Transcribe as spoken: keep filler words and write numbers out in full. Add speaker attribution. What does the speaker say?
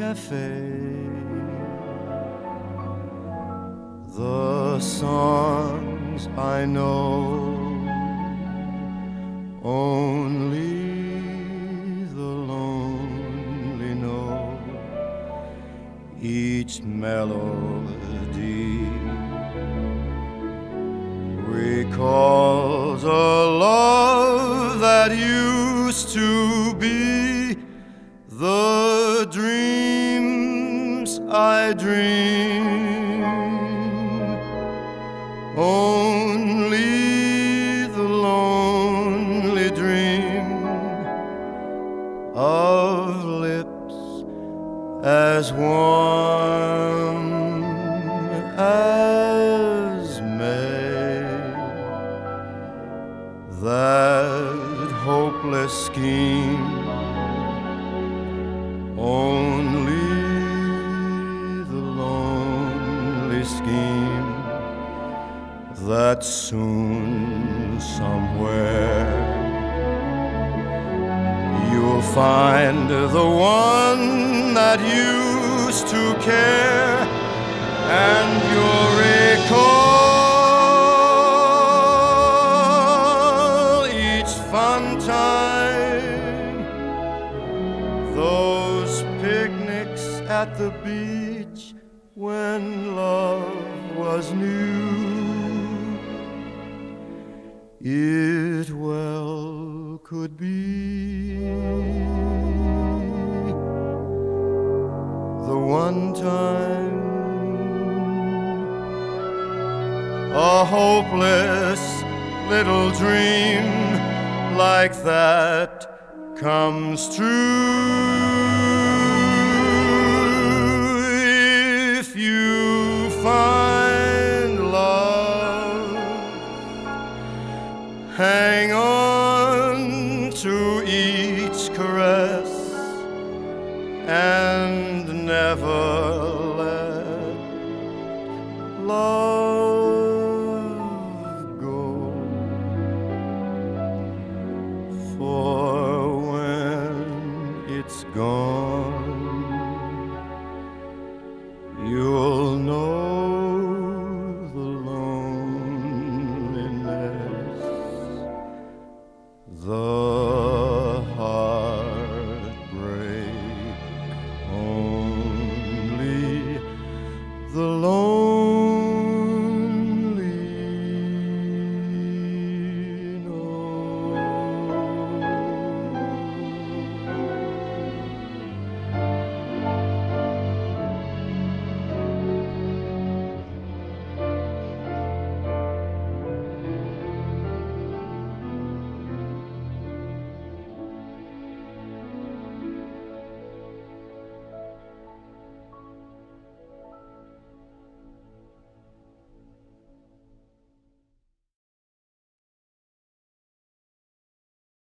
Speaker 1: cafe. The songs I know, only the lonely know. Each melody recalls a love that used to be. The dreams I dream, only the lonely dream of lips as warm as May. That hopeless scheme, only the lonely scheme that soon somewhere you'll find the one that used to care, and you'll recall each fun time, those picnics at the beach when love was new. It well could be the one time a hopeless little dream like that comes true. If you find love, hang on to each caress and never